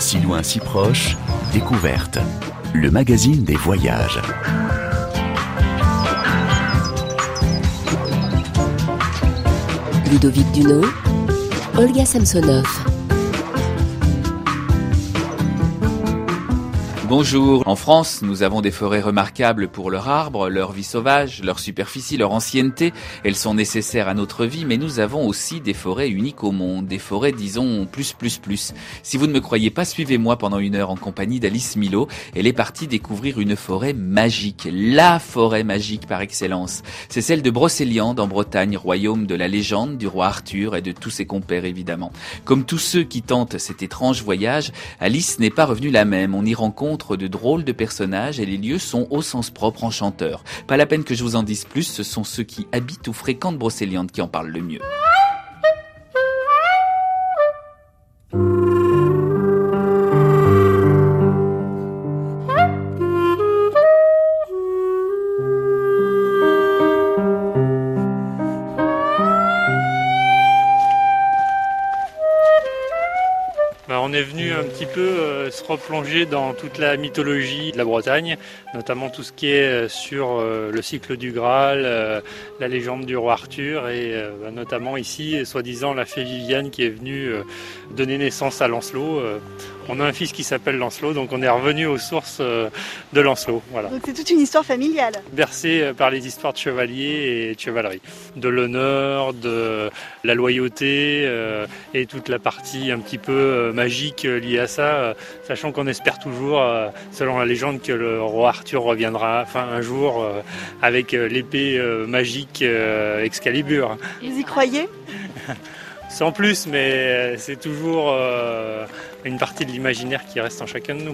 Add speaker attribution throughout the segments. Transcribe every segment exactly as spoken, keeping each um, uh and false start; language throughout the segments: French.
Speaker 1: Si loin, si proche, découverte. Le magazine des voyages.
Speaker 2: Ludovic Duno, Olga Samsonov.
Speaker 3: Bonjour. En France, nous avons des forêts remarquables pour leur arbre, leur vie sauvage, leur superficie, leur ancienneté. Elles sont nécessaires à notre vie, mais nous avons aussi des forêts uniques au monde. Des forêts, disons, plus, plus, plus. Si vous ne me croyez pas, suivez-moi pendant une heure en compagnie d'Alice Milot. Elle est partie découvrir une forêt magique. La forêt magique par excellence. C'est celle de Brocéliande en Bretagne, royaume de la légende du roi Arthur et de tous ses compères évidemment. Comme tous ceux qui tentent cet étrange voyage, Alice n'est pas revenue la même. On y rencontre de drôles de personnages et les lieux sont au sens propre enchanteurs. Pas la peine que je vous en dise plus, ce sont ceux qui habitent ou fréquentent Brocéliande qui en parlent le mieux.
Speaker 4: On est venu un petit peu euh, se replonger dans toute la mythologie de la Bretagne, notamment tout ce qui est sur euh, le cycle du Graal, euh, la légende du roi Arthur et euh, bah, notamment ici, soi-disant, la fée Viviane qui est venue euh, donner naissance à Lancelot. Euh, on a un fils qui s'appelle Lancelot, donc on est revenu aux sources euh, de Lancelot. Voilà.
Speaker 5: Donc c'est toute une histoire familiale.
Speaker 4: Bercé par les histoires de chevaliers et de chevalerie, de l'honneur, de la loyauté euh, et toute la partie un petit peu euh, magique liée à ça, euh, sachant qu'on espère toujours, euh, selon la légende, que le roi Arthur reviendra enfin, un jour euh, avec euh, l'épée euh, magique euh, Excalibur.
Speaker 5: Vous y croyez ?
Speaker 4: Sans plus, mais c'est toujours euh, une partie de l'imaginaire qui reste en chacun de nous.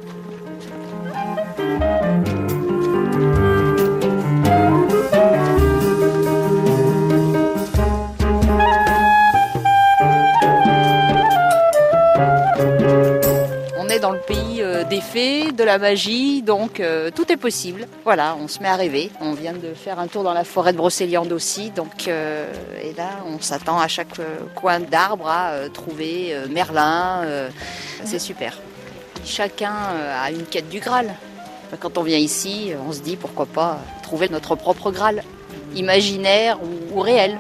Speaker 6: Dans le pays des fées, de la magie, donc euh, tout est possible. Voilà, on se met à rêver. On vient de faire un tour dans la forêt de Brocéliande aussi, donc euh, et là on s'attend à chaque euh, coin d'arbre à euh, trouver euh, Merlin. Euh, c'est super. Chacun euh, a une quête du Graal. Quand on vient ici, on se dit pourquoi pas trouver notre propre Graal, imaginaire ou, ou réel.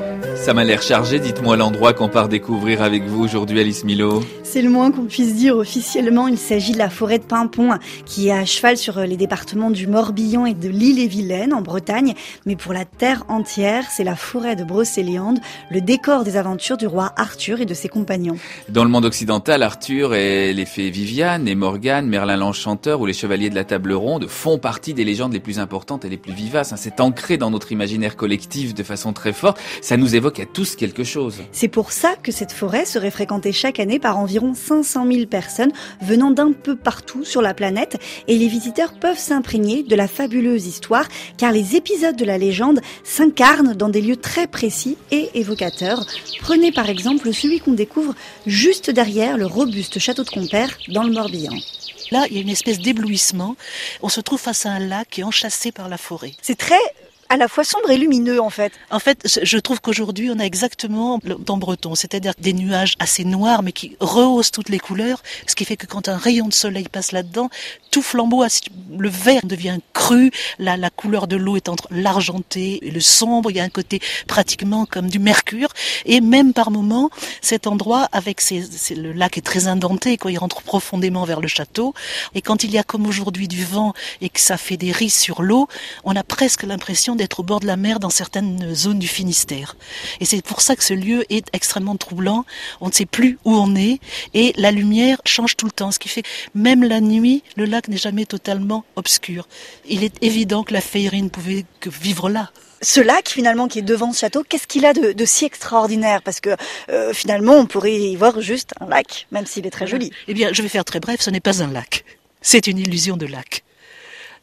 Speaker 3: Ça m'a l'air chargé, dites-moi l'endroit qu'on part découvrir avec vous aujourd'hui, Alice Milot.
Speaker 5: C'est le moins qu'on puisse dire officiellement. Il s'agit de la forêt de Paimpont, qui est à cheval sur les départements du Morbihan et de l'Ille-et-Vilaine, en Bretagne. Mais pour la terre entière, c'est la forêt de Brocéliande, le décor des aventures du roi Arthur et de ses compagnons.
Speaker 3: Dans le monde occidental, Arthur et les fées Viviane et Morgane, Merlin l'Enchanteur ou les chevaliers de la Table Ronde font partie des légendes les plus importantes et les plus vivaces. C'est ancré dans notre imaginaire collectif de façon très forte. Ça nous évoque à tous quelque chose.
Speaker 5: C'est pour ça que cette forêt serait fréquentée chaque année par environ cinq cent mille personnes venant d'un peu partout sur la planète, et les visiteurs peuvent s'imprégner de la fabuleuse histoire car les épisodes de la légende s'incarnent dans des lieux très précis et évocateurs. Prenez par exemple celui qu'on découvre juste derrière le robuste château de Compère dans le Morbihan.
Speaker 7: Là, il y a une espèce d'éblouissement. On se trouve face à un lac qui est enchâssé par la forêt.
Speaker 5: C'est très à la fois sombre et lumineux, en fait.
Speaker 7: En fait, je trouve qu'aujourd'hui, on a exactement dans breton, c'est-à-dire des nuages assez noirs, mais qui rehaussent toutes les couleurs, ce qui fait que quand un rayon de soleil passe là-dedans, tout flambeau, le vert devient cru, la, la couleur de l'eau est entre l'argenté et le sombre, il y a un côté pratiquement comme du mercure, et même par moments, cet endroit, avec ses, ses, le lac est très indenté, quoi, il rentre profondément vers le château, et quand il y a comme aujourd'hui du vent et que ça fait des risses sur l'eau, on a presque l'impression d'être au bord de la mer dans certaines zones du Finistère. Et c'est pour ça que ce lieu est extrêmement troublant. On ne sait plus où on est et la lumière change tout le temps, ce qui fait que même la nuit, le lac n'est jamais totalement obscur. Il est évident que la féerie ne pouvait que vivre là.
Speaker 5: Ce lac, finalement, qui est devant ce château, qu'est-ce qu'il a de, de si extraordinaire ? Parce que, euh, finalement, on pourrait y voir juste un lac, même s'il est très joli.
Speaker 7: Eh bien, je vais faire très bref, ce n'est pas un lac. C'est une illusion de lac.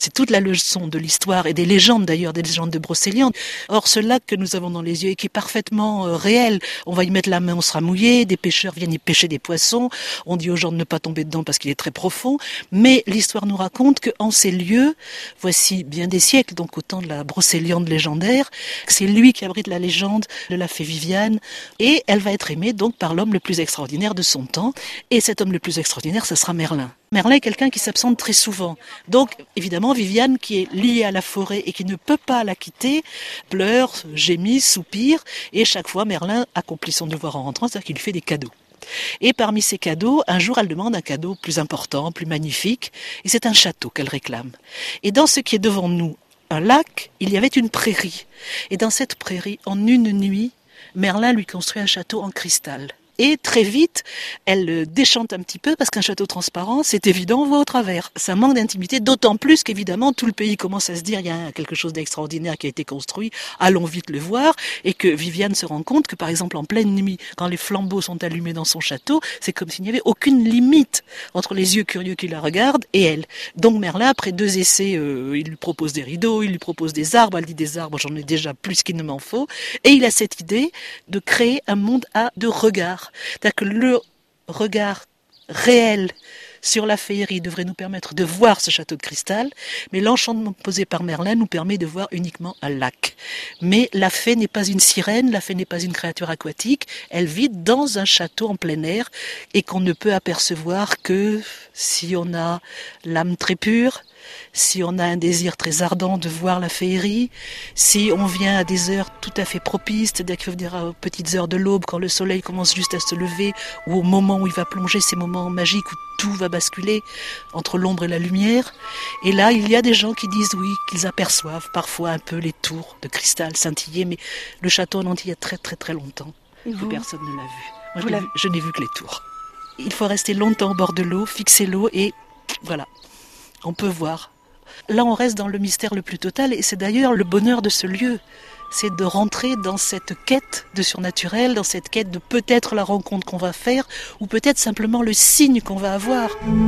Speaker 7: C'est toute la leçon de l'histoire et des légendes d'ailleurs, des légendes de Brocéliande. Or, ce lac que nous avons dans les yeux et qui est parfaitement euh, réel, on va y mettre la main, on sera mouillé, des pêcheurs viennent y pêcher des poissons, on dit aux gens de ne pas tomber dedans parce qu'il est très profond, mais l'histoire nous raconte qu'en ces lieux, voici bien des siècles, donc au temps de la Brocéliande légendaire, c'est lui qui abrite la légende de la fée Viviane, et elle va être aimée donc par l'homme le plus extraordinaire de son temps, et cet homme le plus extraordinaire, ce sera Merlin. Merlin est quelqu'un qui s'absente très souvent. Donc, évidemment, Viviane, qui est liée à la forêt et qui ne peut pas la quitter, pleure, gémit, soupire, et chaque fois, Merlin accomplit son devoir en rentrant, c'est-à-dire qu'il lui fait des cadeaux. Et parmi ces cadeaux, un jour, elle demande un cadeau plus important, plus magnifique, et c'est un château qu'elle réclame. Et dans ce qui est devant nous, un lac, il y avait une prairie. Et dans cette prairie, en une nuit, Merlin lui construit un château en cristal. Et très vite, elle déchante un petit peu parce qu'un château transparent, c'est évident, on voit au travers. Ça manque d'intimité, d'autant plus qu'évidemment, tout le pays commence à se dire il y a quelque chose d'extraordinaire qui a été construit, allons vite le voir. Et que Viviane se rend compte que, par exemple, en pleine nuit, quand les flambeaux sont allumés dans son château, c'est comme s'il n'y avait aucune limite entre les yeux curieux qui la regardent et elle. Donc Merlin, après deux essais, euh, il lui propose des rideaux, il lui propose des arbres, elle dit des arbres, j'en ai déjà plus qu'il ne m'en faut. Et il a cette idée de créer un monde à deux regards. C'est-à-dire que le regard réel sur la féerie devrait nous permettre de voir ce château de cristal, mais l'enchantement posé par Merlin nous permet de voir uniquement un lac. Mais la fée n'est pas une sirène, la fée n'est pas une créature aquatique, elle vit dans un château en plein air et qu'on ne peut apercevoir que si on a l'âme très pure, si on a un désir très ardent de voir la féerie, si on vient à des heures tout à fait propices, c'est-à-dire qu'il faut venir aux petites heures de l'aube quand le soleil commence juste à se lever, ou au moment où il va plonger, ces moments magiques où tout va basculer entre l'ombre et la lumière. Et là, il y a des gens qui disent oui, qu'ils aperçoivent parfois un peu les tours de cristal scintiller, mais le château en entier il y a très très très longtemps que personne ne l'a vu. Moi, je, l'ai vu, je n'ai vu que les tours. Il faut rester longtemps au bord de l'eau, fixer l'eau et voilà. On peut voir. Là, on reste dans le mystère le plus total et c'est d'ailleurs le bonheur de ce lieu. C'est de rentrer dans cette quête de surnaturel, dans cette quête de peut-être la rencontre qu'on va faire ou peut-être simplement le signe qu'on va avoir.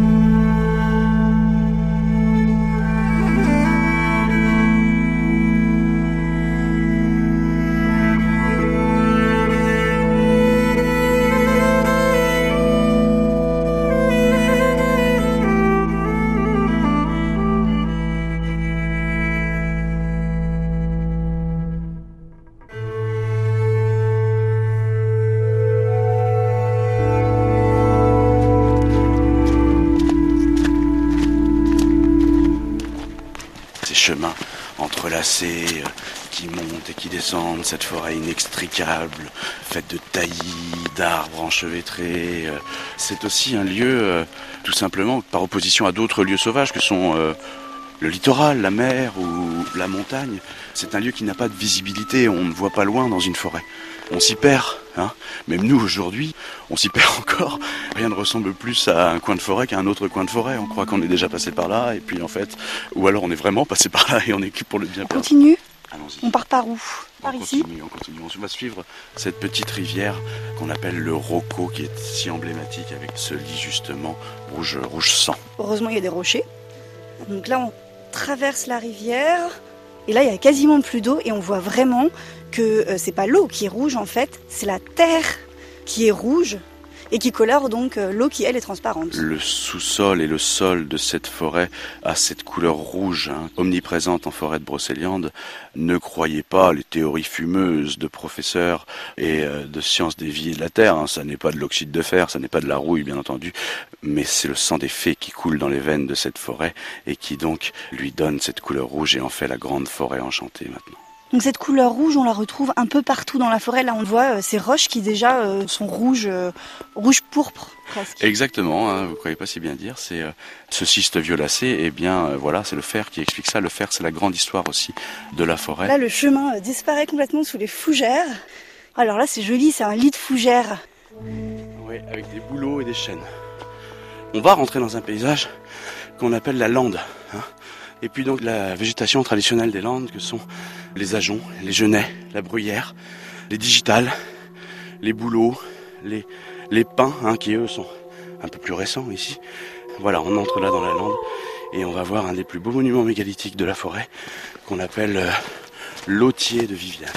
Speaker 8: Chemins entrelacés euh, qui montent et qui descendent, cette forêt inextricable, faite de taillis, d'arbres enchevêtrés. Euh, c'est aussi un lieu, euh, tout simplement, par opposition à d'autres lieux sauvages que sont euh, le littoral, la mer ou la montagne. C'est un lieu qui n'a pas de visibilité, on ne voit pas loin dans une forêt. On s'y perd, hein. Même nous aujourd'hui, on s'y perd encore. Rien ne ressemble plus à un coin de forêt qu'à un autre coin de forêt. On croit qu'on est déjà passé par là, et puis en fait, ou alors on est vraiment passé par là et on est qui pour le bien perdre.
Speaker 5: On continue.
Speaker 8: Allons-y.
Speaker 5: On part par où? Par
Speaker 8: on
Speaker 5: ici.
Speaker 8: Continue, on continue. On va suivre cette petite rivière qu'on appelle le Rocco, qui est si emblématique avec ce lit justement rouge, rouge sang.
Speaker 5: Heureusement, il y a des rochers. Donc là, on traverse la rivière. Et là, il y a quasiment plus d'eau et on voit vraiment que euh, c'est pas l'eau qui est rouge en fait, c'est la terre qui est rouge et qui colore donc euh, l'eau qui elle est transparente.
Speaker 8: Le sous-sol et le sol de cette forêt a cette couleur rouge, hein, omniprésente en forêt de Brocéliande. Ne croyez pas les théories fumeuses de professeurs et euh, de sciences des vies et de la terre. Hein. Ça n'est pas de l'oxyde de fer, ça n'est pas de la rouille bien entendu, mais c'est le sang des fées qui coule dans les veines de cette forêt et qui donc lui donne cette couleur rouge et en fait la grande forêt enchantée maintenant.
Speaker 5: Donc cette couleur rouge, on la retrouve un peu partout dans la forêt. Là, on voit euh, ces roches qui déjà euh, sont rouges, euh, rouge pourpre presque.
Speaker 8: Exactement, hein, vous ne croyez pas si bien dire. C'est euh, ce schiste violacé, et eh bien euh, voilà, c'est le fer qui explique ça. Le fer, c'est la grande histoire aussi de la forêt.
Speaker 5: Là, le chemin euh, disparaît complètement sous les fougères. Alors là, c'est joli, c'est un lit de fougères.
Speaker 8: Oui, avec des bouleaux et des chênes. On va rentrer dans un paysage qu'on appelle la lande. Hein. Et puis donc la végétation traditionnelle des Landes que sont les ajoncs, les genêts, la bruyère, les digitales, les bouleaux, les, les pins, hein, qui eux sont un peu plus récents ici. Voilà, on entre là dans la lande Et on va voir un des plus beaux monuments mégalithiques de la forêt, qu'on appelle euh, l'Autier de Viviane.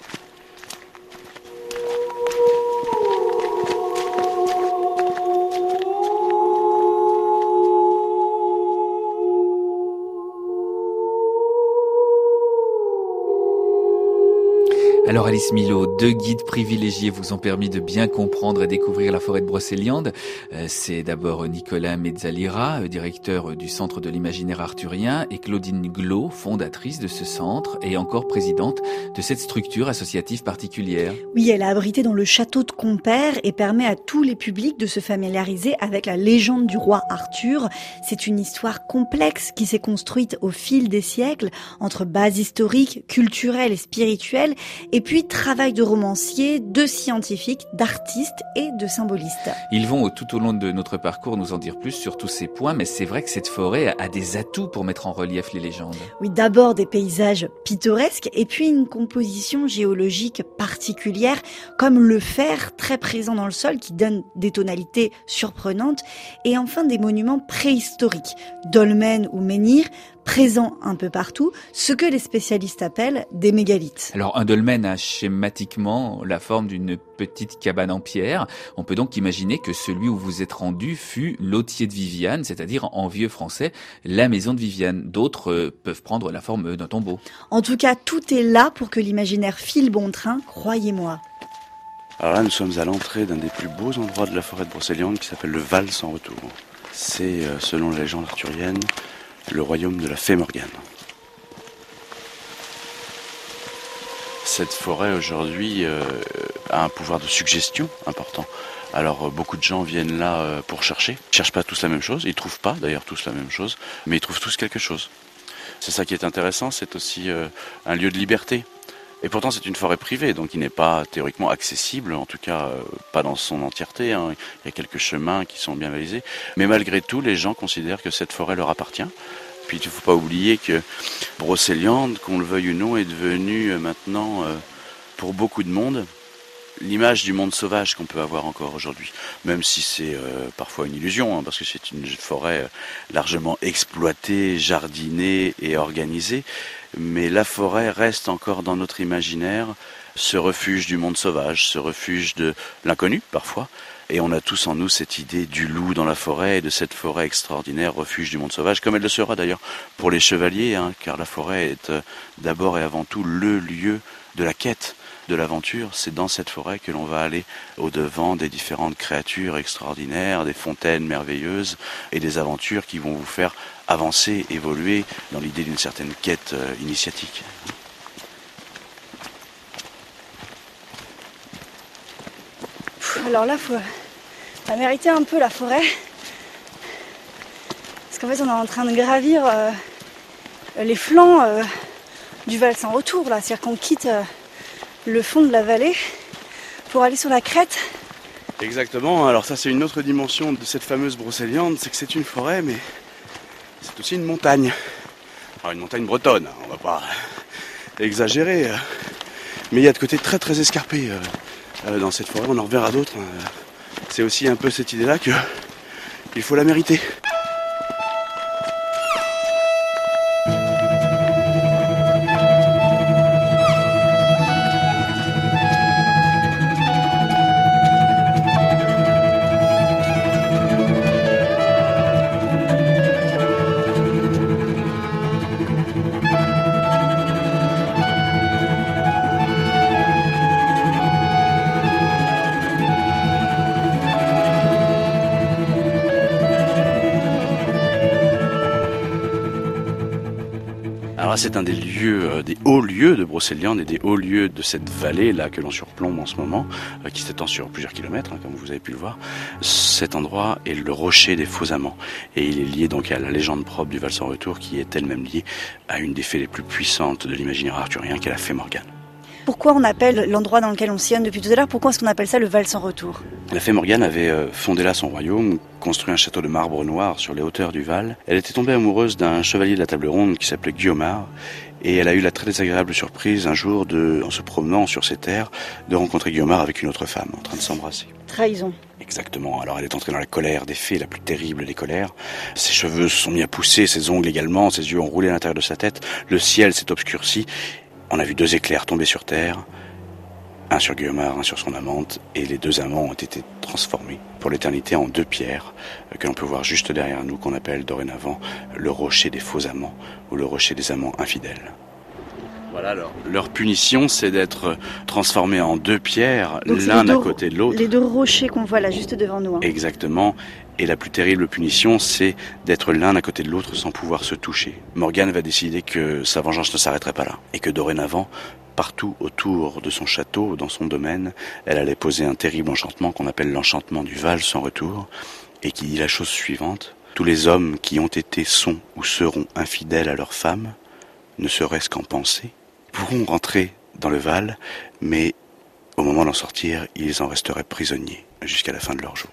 Speaker 3: Alors Alice Milot, deux guides privilégiés vous ont permis de bien comprendre et découvrir la forêt de Brocéliande. C'est d'abord Nicolas Mezzalira, directeur du Centre de l'Imaginaire Arthurien, et Claudine Glo, fondatrice de ce centre et encore présidente de cette structure associative particulière.
Speaker 5: Oui, elle a abrité dans le château de Compère et permet à tous les publics de se familiariser avec la légende du roi Arthur. C'est une histoire complexe qui s'est construite au fil des siècles entre bases historiques, culturelles et spirituelles, et puis travail de romanciers, de scientifiques, d'artistes et de symbolistes.
Speaker 3: Ils vont tout au long de notre parcours nous en dire plus sur tous ces points, mais c'est vrai que cette forêt a des atouts pour mettre en relief les légendes.
Speaker 5: Oui, d'abord des paysages pittoresques et puis une composition géologique particulière, comme le fer très présent dans le sol qui donne des tonalités surprenantes, et enfin des monuments préhistoriques, dolmens ou menhirs, présents un peu partout, ce que les spécialistes appellent des mégalithes.
Speaker 3: Alors un dolmen a schématiquement la forme d'une petite cabane en pierre. On peut donc imaginer que celui où vous êtes rendu fut l'Autier de Viviane, c'est-à-dire en vieux français, la maison de Viviane. D'autres euh, peuvent prendre la forme d'un tombeau.
Speaker 5: En tout cas, tout est là pour que l'imaginaire file bon train, croyez-moi.
Speaker 8: Alors là, nous sommes à l'entrée d'un des plus beaux endroits de la forêt de Brocéliande qui s'appelle le Val sans retour. C'est, euh, selon la légende arthurienne, le royaume de la fée Morgane. Cette forêt aujourd'hui euh, a un pouvoir de suggestion important. Alors euh, beaucoup de gens viennent là euh, pour chercher. Ils ne cherchent pas tous la même chose, ils ne trouvent pas d'ailleurs tous la même chose, mais ils trouvent tous quelque chose. C'est ça qui est intéressant, c'est aussi euh, un lieu de liberté. Et pourtant c'est une forêt privée, donc il n'est pas théoriquement accessible, en tout cas euh, pas dans son entièreté, hein. Il y a quelques chemins qui sont bien balisés. Mais malgré tout, les gens considèrent que cette forêt leur appartient. Puis il ne faut pas oublier que Brocéliande, qu'on le veuille ou non, est devenue euh, maintenant, euh, pour beaucoup de monde, l'image du monde sauvage qu'on peut avoir encore aujourd'hui. Même si c'est euh, parfois une illusion, hein, parce que c'est une forêt euh, largement exploitée, jardinée et organisée. Mais la forêt reste encore dans notre imaginaire ce refuge du monde sauvage, ce refuge de l'inconnu parfois. Et on a tous en nous cette idée du loup dans la forêt et de cette forêt extraordinaire, refuge du monde sauvage, comme elle le sera d'ailleurs pour les chevaliers, hein, car la forêt est euh, d'abord et avant tout le lieu de la quête, de l'aventure. C'est dans cette forêt que l'on va aller au-devant des différentes créatures extraordinaires, des fontaines merveilleuses et des aventures qui vont vous faire avancer, évoluer dans l'idée d'une certaine quête euh, initiatique.
Speaker 5: Alors là, faut la mériter un peu la forêt. Parce qu'en fait, on est en train de gravir euh, les flancs euh, du Val sans retour. Là. C'est-à-dire qu'on quitte euh, le fond de la vallée pour aller sur la crête.
Speaker 8: Exactement. Alors ça, c'est une autre dimension de cette fameuse Brocéliande. C'est que c'est une forêt, mais c'est aussi une montagne. Alors une montagne bretonne, hein, on va pas exagérer. Mais il y a de côté très très escarpé. Euh, Euh, dans cette forêt, on en reverra d'autres. Euh, c'est aussi un peu cette idée-là que il faut la mériter. Alors c'est un des lieux, euh, des hauts lieux de Brocéliande et des hauts lieux de cette vallée là que l'on surplombe en ce moment, euh, qui s'étend sur plusieurs kilomètres, hein, comme vous avez pu le voir. Cet endroit est le rocher des faux amants et il est lié donc à la légende propre du Val sans retour, qui est elle-même liée à une des fées les plus puissantes de l'imaginaire arthurien, qui est la fée Morgane.
Speaker 5: Pourquoi on appelle l'endroit dans lequel on sillonne depuis tout à l'heure, pourquoi est-ce qu'on appelle ça le Val sans retour ?
Speaker 8: La fée Morgane avait fondé là son royaume, construit un château de marbre noir sur les hauteurs du Val. Elle était tombée amoureuse d'un chevalier de la table ronde qui s'appelait Guillaumard, Et elle a eu la très désagréable surprise un jour, de, en se promenant sur ces terres, de rencontrer Guiomard avec une autre femme en train de s'embrasser.
Speaker 5: Trahison.
Speaker 8: Exactement. Alors elle est entrée dans la colère des fées, la plus terrible des colères. Ses cheveux se sont mis à pousser, ses ongles également, ses yeux ont roulé à l'intérieur de sa tête. Le ciel s'est obscurci. On a vu deux éclairs tomber sur terre. Un sur Guiomard, un sur son amante, et les deux amants ont été transformés pour l'éternité en deux pierres que l'on peut voir juste derrière nous, qu'on appelle dorénavant le rocher des faux amants ou le rocher des amants infidèles. Voilà, leur, leur punition, c'est d'être transformés en deux pierres, donc l'un à côté de l'autre.
Speaker 5: Les deux rochers qu'on voit là, juste devant nous. Hein.
Speaker 8: Exactement. Et la plus terrible punition, c'est d'être l'un à côté de l'autre sans pouvoir se toucher. Morgane va décider que sa vengeance ne s'arrêterait pas là, et que dorénavant, partout autour de son château, dans son domaine, elle allait poser un terrible enchantement qu'on appelle l'enchantement du Val sans retour, et qui dit la chose suivante: tous les hommes qui ont été, sont ou seront infidèles à leurs femmes, ne serait-ce qu'en pensée, pourront rentrer dans le Val, mais au moment d'en sortir, ils en resteraient prisonniers jusqu'à la fin de leur jour.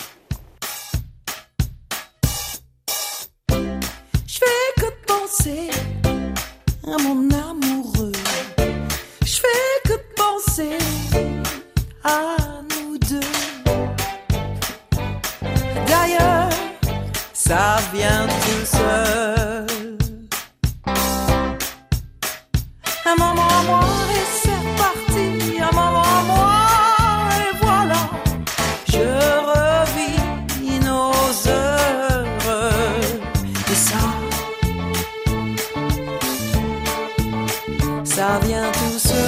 Speaker 9: Je fais que penser à mon amoureux. Je fais que penser à nous deux. D'ailleurs, ça vient tout seul. Un moment à moi et c'est parti. Un moment à moi et voilà. Je revis nos heures. Et ça, ça vient tout seul.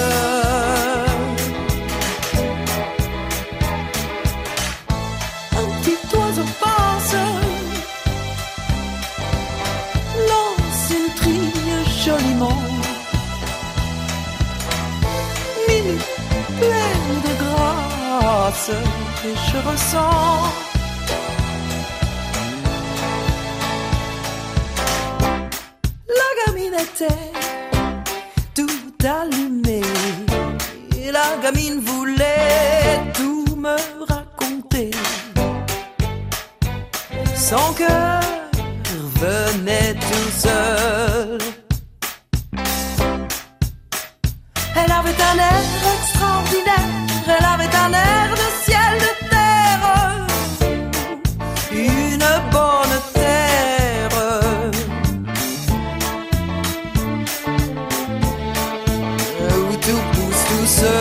Speaker 9: Un petit oiseau passe, lance une trille joliment. Minute pleine de grâce, et je ressens la gamine était tout allumée, et la gamine voulait tout me raconter. Son cœur venait tout seul. Elle avait un air extraordinaire, elle avait un air de ciel, de terre, une bonne terre, où tout pousse tout seul.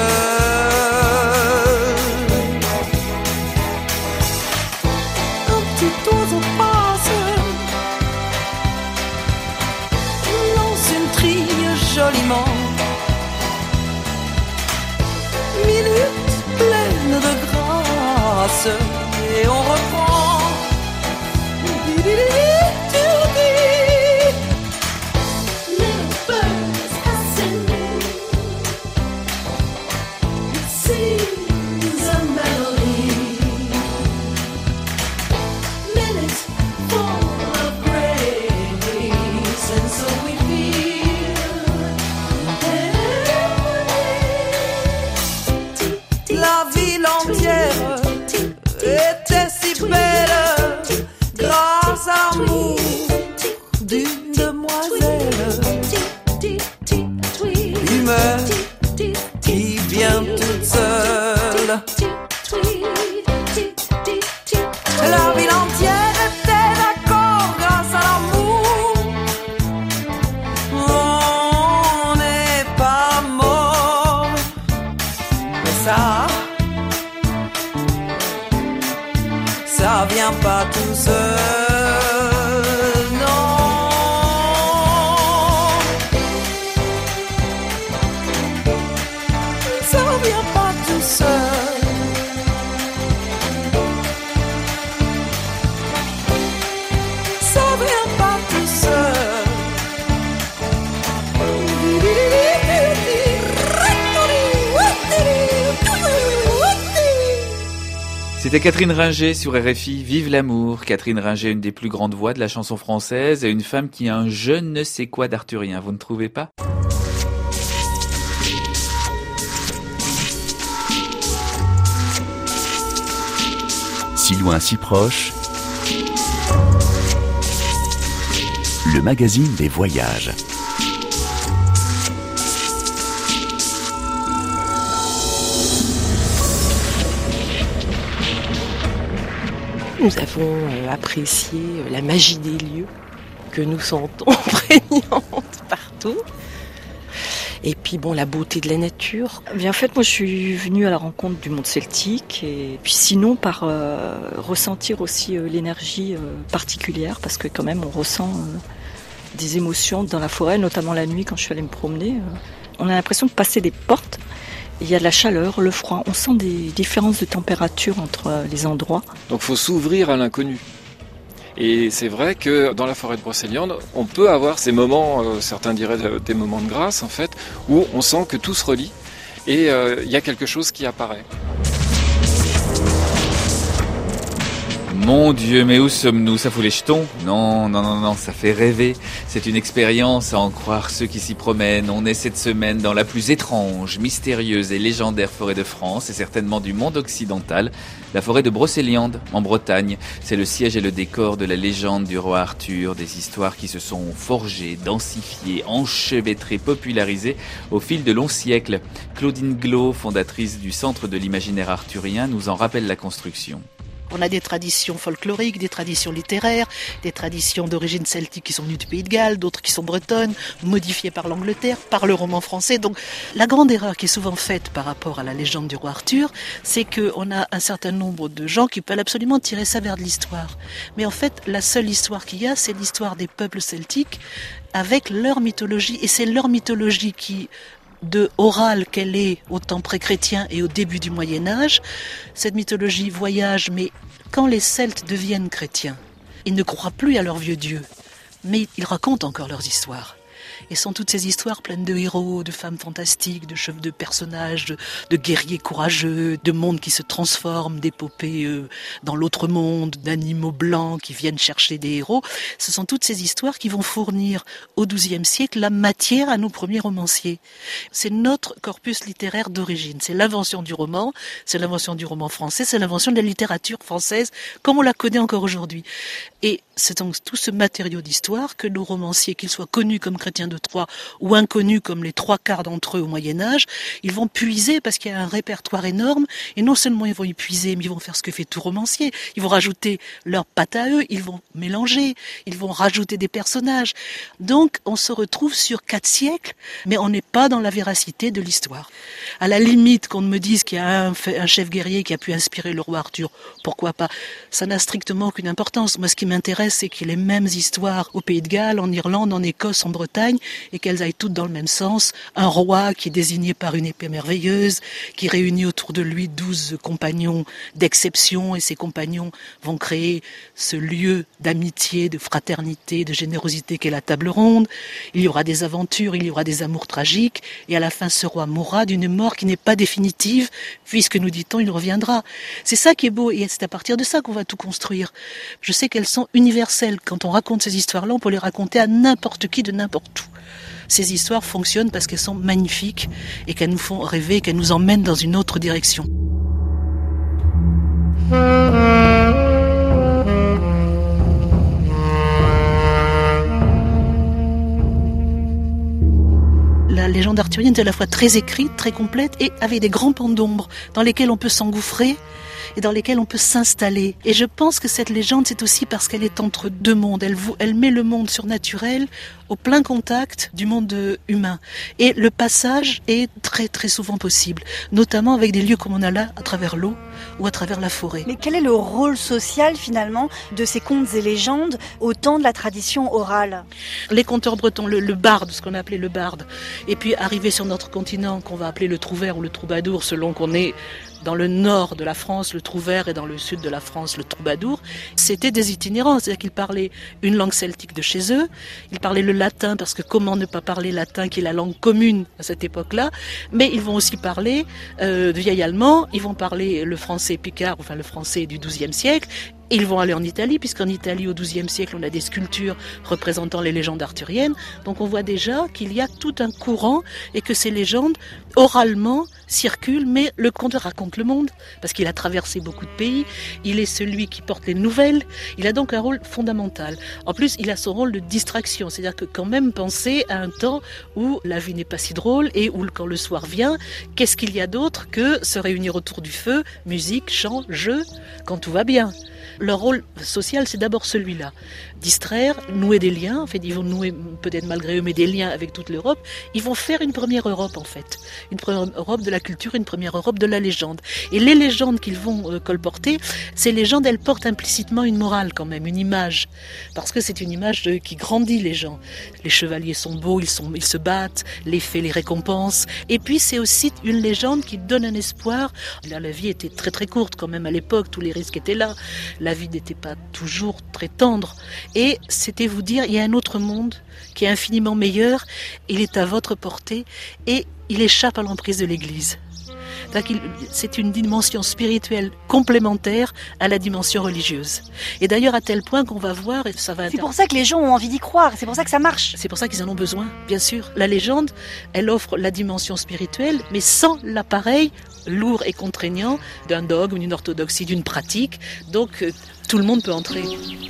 Speaker 9: Un petit oiseau passe, lance une trille joliment. Minute pleine de grâce, et on reprend. Little birds passing, it sings a melody. Minutes full of grace, and so we feel la ville entière était si belle grâce à l'amour d'une demoiselle. Humeur qui vient toute seule. La ville entière était d'accord grâce à l'amour. On n'est pas mort, mais ça, ça vient pas tout seul, non. Ça vient pas tout seul. Ça vient pas tout seul.
Speaker 3: C'était Catherine Ringer sur R F I, Vive l'amour. Catherine Ringer, une des plus grandes voix de la chanson française, et une femme qui a un je ne sais quoi d'arthurien, vous ne trouvez pas ?
Speaker 1: Si loin, si proche, le magazine des voyages.
Speaker 10: Nous avons apprécié la magie des lieux que nous sentons prégnante partout. Et puis bon, la beauté de la nature.
Speaker 11: Bien en fait, moi je suis venue à la rencontre du monde celtique et puis sinon par euh, ressentir aussi euh, l'énergie euh, particulière parce que quand même on ressent euh, des émotions dans la forêt, notamment la nuit quand je suis allée me promener. Euh, on a l'impression de passer des portes. Il y a de la chaleur, le froid. On sent des différences de température entre euh, les endroits.
Speaker 12: Donc il faut s'ouvrir à l'inconnu. Et c'est vrai que dans la forêt de Brocéliande, on peut avoir ces moments, euh, certains diraient des moments de grâce en fait, où on sent que tout se relie et il euh, y a quelque chose qui apparaît.
Speaker 3: Mon Dieu, mais où sommes-nous? Ça fout les jetons? Non, non, non, non, ça fait rêver. C'est une expérience à en croire ceux qui s'y promènent. On est cette semaine dans la plus étrange, mystérieuse et légendaire forêt de France et certainement du monde occidental, la forêt de Brocéliande, en Bretagne. C'est le siège et le décor de la légende du roi Arthur, des histoires qui se sont forgées, densifiées, enchevêtrées, popularisées au fil de longs siècles. Claudine Glos, fondatrice du Centre de l'imaginaire arthurien, nous en rappelle la construction.
Speaker 7: On a des traditions folkloriques, des traditions littéraires, des traditions d'origine celtique qui sont venues du Pays de Galles, d'autres qui sont bretonnes, modifiées par l'Angleterre, par le roman français. Donc la grande erreur qui est souvent faite par rapport à la légende du roi Arthur, c'est qu'on a un certain nombre de gens qui peuvent absolument tirer ça vers de l'histoire. Mais en fait, la seule histoire qu'il y a, c'est l'histoire des peuples celtiques avec leur mythologie. Et c'est leur mythologie qui... de orale qu'elle est au temps pré-chrétien et au début du Moyen-Âge, cette mythologie voyage, mais quand les Celtes deviennent chrétiens, ils ne croient plus à leurs vieux dieux, mais ils racontent encore leurs histoires. Et sont toutes ces histoires pleines de héros, de femmes fantastiques, de chefs de personnages, de, de guerriers courageux, de mondes qui se transforment, d'épopées euh, dans l'autre monde, d'animaux blancs qui viennent chercher des héros. Ce sont toutes ces histoires qui vont fournir au douzième siècle la matière à nos premiers romanciers. C'est notre corpus littéraire d'origine. C'est l'invention du roman, c'est l'invention du roman français, c'est l'invention de la littérature française comme on la connaît encore aujourd'hui. Et c'est donc tout ce matériau d'histoire que nos romanciers, qu'ils soient connus comme chrétiens de Troyes ou inconnus comme les trois quarts d'entre eux au Moyen-Âge, ils vont puiser parce qu'il y a un répertoire énorme et non seulement ils vont y puiser, mais ils vont faire ce que fait tout romancier. Ils vont rajouter leur patte à eux, ils vont mélanger, ils vont rajouter des personnages. Donc on se retrouve sur quatre siècles, mais on n'est pas dans la véracité de l'histoire. À la limite qu'on me dise qu'il y a un, un chef guerrier qui a pu inspirer le roi Arthur, pourquoi pas? Ça n'a strictement aucune importance. Moi ce qui m'intéresse, c'est qu'il y ait les mêmes histoires au Pays de Galles, en Irlande, en Écosse, en Bretagne, et qu'elles aillent toutes dans le même sens. Un roi qui est désigné par une épée merveilleuse, qui réunit autour de lui douze compagnons d'exception, et ces compagnons vont créer ce lieu d'amitié, de fraternité, de générosité qu'est la table ronde. Il y aura des aventures, il y aura des amours tragiques, et à la fin ce roi mourra d'une mort qui n'est pas définitive, puisque nous dit-on, il reviendra. C'est ça qui est beau, et c'est à partir de ça qu'on va tout construire. Je sais qu'elles sont universelles. Quand on raconte ces histoires-là, on peut les raconter à n'importe qui, de n'importe où. Ces histoires fonctionnent parce qu'elles sont magnifiques et qu'elles nous font rêver et qu'elles nous emmènent dans une autre direction. La légende arthurienne est à la fois très écrite, très complète et avec des grands pans d'ombre dans lesquels on peut s'engouffrer et dans lesquels on peut s'installer. Et je pense que cette légende, c'est aussi parce qu'elle est entre deux mondes. Elle, vous, elle met le monde surnaturel au plein contact du monde humain. Et le passage est très très souvent possible, notamment avec des lieux comme on a là, à travers l'eau ou à travers la forêt.
Speaker 5: Mais quel est le rôle social finalement de ces contes et légendes au temps de la tradition orale?
Speaker 7: Les conteurs bretons, le, le barde, ce qu'on a appelé le barde, et puis arrivé sur notre continent, qu'on va appeler le trouvère ou le troubadour, selon qu'on est dans le nord de la France, le trouvère, et dans le sud de la France, le troubadour, c'était des itinérants, c'est-à-dire qu'ils parlaient une langue celtique de chez eux, ils parlaient le latin, parce que comment ne pas parler latin, qui est la langue commune à cette époque-là, mais ils vont aussi parler euh, de vieil allemand, ils vont parler le français picard, enfin le français du douzième siècle, ils vont aller en Italie, puisqu'en Italie, au douzième siècle, on a des sculptures représentant les légendes arthuriennes. Donc on voit déjà qu'il y a tout un courant et que ces légendes, oralement, circulent, mais le conteur raconte le monde, parce qu'il a traversé beaucoup de pays. Il est celui qui porte les nouvelles. Il a donc un rôle fondamental. En plus, il a son rôle de distraction, c'est-à-dire que quand même penser à un temps où la vie n'est pas si drôle et où quand le soir vient, qu'est-ce qu'il y a d'autre que se réunir autour du feu, musique, chant, jeu, quand tout va bien. Leur rôle social, c'est d'abord celui-là. Distraire, nouer des liens. En fait, ils vont nouer, peut-être malgré eux, mais des liens avec toute l'Europe. Ils vont faire une première Europe, en fait. Une première Europe de la culture, une première Europe de la légende. Et les légendes qu'ils vont euh, colporter, ces légendes, elles portent implicitement une morale quand même, une image. Parce que c'est une image de, qui grandit les gens. Les chevaliers sont beaux, ils, sont, ils se battent, les fées les récompensent. Et puis, c'est aussi une légende qui donne un espoir. Là, la vie était très très courte quand même à l'époque, tous les risques étaient là. La vie n'était pas toujours très tendre. Et c'était vous dire, il y a un autre monde qui est infiniment meilleur, il est à votre portée et il échappe à l'emprise de l'Église. C'est une dimension spirituelle complémentaire à la dimension religieuse. Et d'ailleurs à tel point qu'on va voir, et ça va.
Speaker 5: C'est inter... pour ça que les gens ont envie d'y croire, c'est pour ça que ça marche.
Speaker 7: C'est pour ça qu'ils en ont besoin, bien sûr. La légende, elle offre la dimension spirituelle, mais sans l'appareil lourd et contraignant d'un dogme, d'une orthodoxie, d'une pratique. Donc euh, tout le monde peut entrer.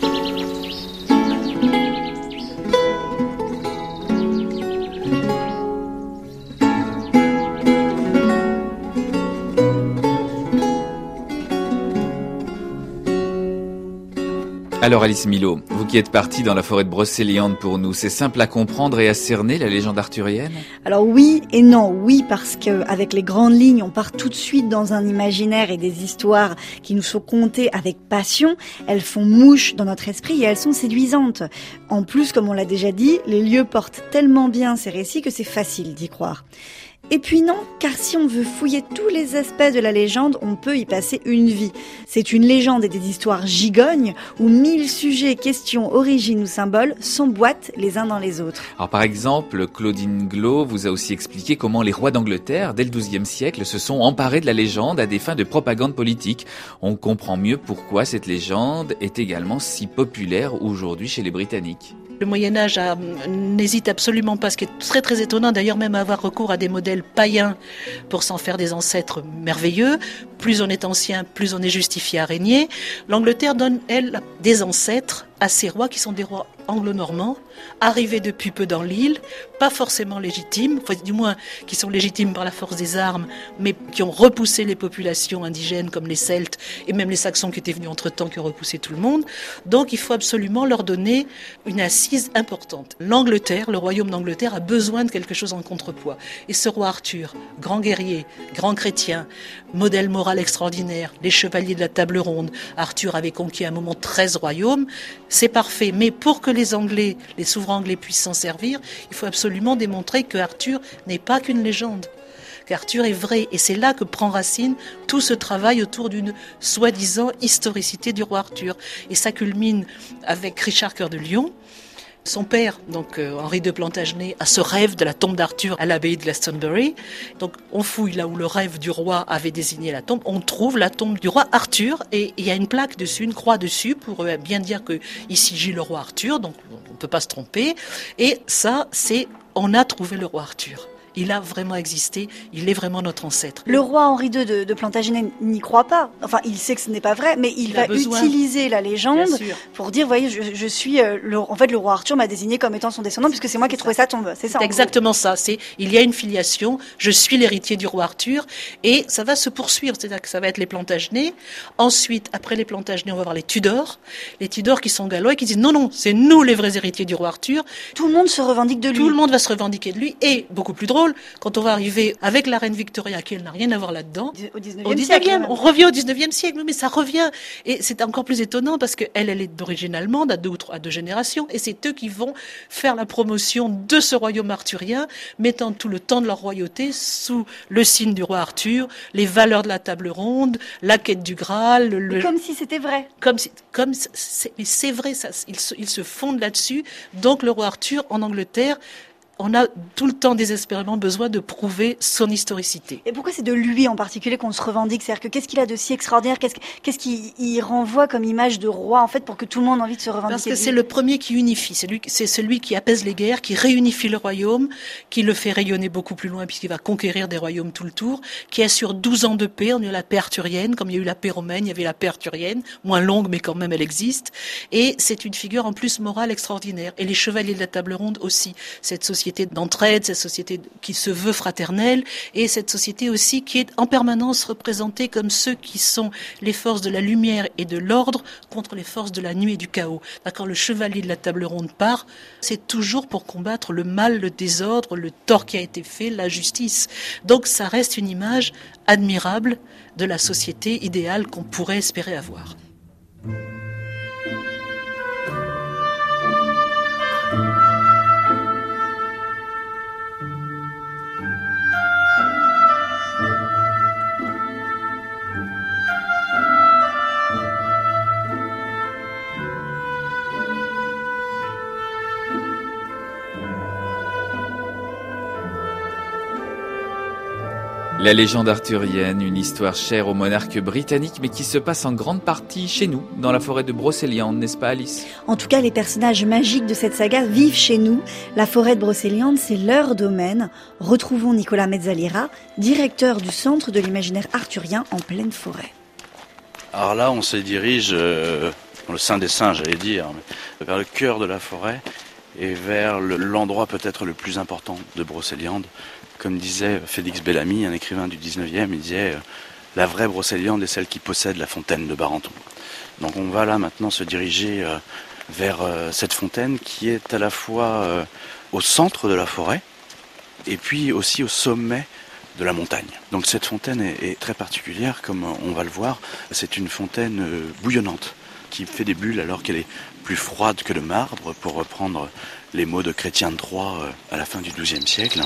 Speaker 3: Alors Alice Milot, vous qui êtes partie dans la forêt de Brocéliande pour nous, c'est simple à comprendre et à cerner la légende arthurienne ?
Speaker 5: Alors oui et non, oui parce qu'avec les grandes lignes, on part tout de suite dans un imaginaire et des histoires qui nous sont contées avec passion. Elles font mouche dans notre esprit et elles sont séduisantes. En plus, comme on l'a déjà dit, les lieux portent tellement bien ces récits que c'est facile d'y croire. Et puis non, car si on veut fouiller tous les aspects de la légende, on peut y passer une vie. C'est une légende et des histoires gigognes où mille sujets, questions, origines ou symboles s'emboîtent les uns dans les autres.
Speaker 3: Alors par exemple, Claudine Glos vous a aussi expliqué comment les rois d'Angleterre, dès le douzième siècle, se sont emparés de la légende à des fins de propagande politique. On comprend mieux pourquoi cette légende est également si populaire aujourd'hui chez les Britanniques.
Speaker 7: Le Moyen-Âge a, n'hésite absolument pas, ce qui est très très étonnant d'ailleurs, même à avoir recours à des modèles païens pour s'en faire des ancêtres merveilleux. Plus on est ancien, plus on est justifié à régner. L'Angleterre donne, elle, des ancêtres à ces rois qui sont des rois anglo-normands, arrivés depuis peu dans l'île, pas forcément légitimes, enfin, du moins qui sont légitimes par la force des armes, mais qui ont repoussé les populations indigènes comme les Celtes et même les Saxons qui étaient venus entre-temps, qui ont repoussé tout le monde. Donc il faut absolument leur donner une assise importante. L'Angleterre, le royaume d'Angleterre a besoin de quelque chose en contrepoids. Et ce roi Arthur, grand guerrier, grand chrétien, modèle moral extraordinaire, les chevaliers de la table ronde, Arthur avait conquis à un moment treize royaumes, c'est parfait. Mais pour que les Anglais, les souverains anglais puissent s'en servir, il faut absolument démontrer que Arthur n'est pas qu'une légende. Qu'Arthur est vrai. Et c'est là que prend racine tout ce travail autour d'une soi-disant historicité du roi Arthur. Et ça culmine avec Richard Cœur de Lion. Son père, donc euh, Henri de Plantagenet, a ce rêve de la tombe d'Arthur à l'abbaye de Glastonbury. Donc on fouille là où le rêve du roi avait désigné la tombe, on trouve la tombe du roi Arthur et il y a une plaque dessus, une croix dessus pour euh, bien dire que ici gît le roi Arthur, donc on ne peut pas se tromper. Et ça, c'est on a trouvé le roi Arthur. Il a vraiment existé, il est vraiment notre ancêtre.
Speaker 5: Le roi Henri deux de, de Plantagenet n'y croit pas. Enfin, il sait que ce n'est pas vrai, mais il, il va utiliser la légende pour dire, voyez, je, je suis, euh, le, en fait, le roi Arthur m'a désigné comme étant son descendant puisque c'est moi qui ai trouvé sa tombe. C'est ça.
Speaker 7: C'est exactement ça. C'est, il y a une filiation. Je suis l'héritier du roi Arthur et ça va se poursuivre. C'est-à-dire que ça va être les Plantagenet. Ensuite, après les Plantagenet, on va voir les Tudors. Les Tudors qui sont gallois et qui disent non, non, c'est nous les vrais héritiers du roi Arthur.
Speaker 5: Tout le monde se revendique de lui.
Speaker 7: Tout le monde va se revendiquer de lui et beaucoup plus drôle. Quand on va arriver avec la reine Victoria, qui elle n'a rien à voir là-dedans,
Speaker 5: au dix-neuvième siècle,
Speaker 7: on revient au dix-neuvième siècle, mais ça revient. Et c'est encore plus étonnant parce qu'elle, elle est d'origine allemande, à deux ou trois, à deux générations, et c'est eux qui vont faire la promotion de ce royaume arthurien, mettant tout le temps de leur royauté sous le signe du roi Arthur, les valeurs de la table ronde, la quête du Graal. Le...
Speaker 5: Comme si c'était vrai.
Speaker 7: Comme si, comme c'est, mais c'est vrai, ça, ils se, ils se fondent là-dessus. Donc le roi Arthur en Angleterre, on a tout le temps désespérément besoin de prouver son historicité.
Speaker 5: Et pourquoi c'est de lui en particulier qu'on se revendique ? C'est-à-dire que qu'est-ce qu'il a de si extraordinaire ? Qu'est-ce, qu'est-ce qu'il il renvoie comme image de roi, en fait, pour que tout le monde ait envie de se revendiquer ?
Speaker 7: Parce que c'est le premier qui unifie. C'est, lui, c'est celui qui apaise les guerres, qui réunifie le royaume, qui le fait rayonner beaucoup plus loin puisqu'il va conquérir des royaumes tout le tour, qui assure douze ans de paix. On a eu la paix arthurienne, comme il y a eu la paix romaine, il y avait la paix arthurienne, moins longue, mais quand même elle existe. Et c'est une figure en plus morale extraordinaire. Et les chevaliers de la table ronde aussi. Cette société société d'entraide, cette société qui se veut fraternelle, et cette société aussi qui est en permanence représentée comme ceux qui sont les forces de la lumière et de l'ordre contre les forces de la nuit et du chaos. D'accord, le chevalier de la table ronde part, c'est toujours pour combattre le mal, le désordre, le tort qui a été fait, l'injustice. Donc ça reste une image admirable de la société idéale qu'on pourrait espérer avoir.
Speaker 3: La légende arthurienne, une histoire chère aux monarques britanniques, mais qui se passe en grande partie chez nous, dans la forêt de Brocéliande, n'est-ce pas Alice ?
Speaker 5: En tout cas, les personnages magiques de cette saga vivent chez nous. La forêt de Brocéliande, c'est leur domaine. Retrouvons Nicolas Mezzalira, directeur du Centre de l'imaginaire arthurien en pleine forêt.
Speaker 8: Alors là, on se dirige euh, dans le sein des saints, j'allais dire, vers le cœur de la forêt et vers le, l'endroit peut-être le plus important de Brocéliande. Comme disait Félix Bellamy, un écrivain du dix-neuvième, il disait euh, « La vraie Brocéliande est celle qui possède la fontaine de Barenton ». Donc on va là maintenant se diriger euh, vers euh, cette fontaine qui est à la fois euh, au centre de la forêt et puis aussi au sommet de la montagne. Donc cette fontaine est, est très particulière, comme on va le voir. C'est une fontaine euh, bouillonnante qui fait des bulles alors qu'elle est plus froide que le marbre, pour reprendre les mots de Chrétien de Troyes euh, à la fin du douzième siècle.